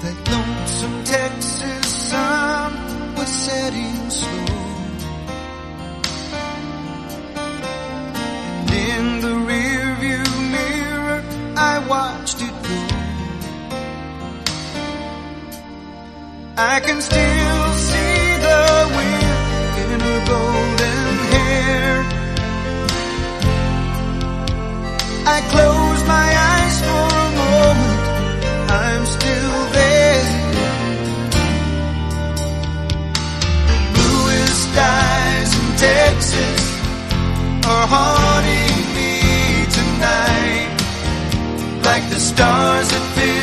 That lonesome Texas sun was setting slow, and in the rearview mirror I watched it go. I can still see the wind in her golden hair. I close my eyes for a moment, I'm still there. Bluest skies in Texas are haunting me tonight, like the stars that fill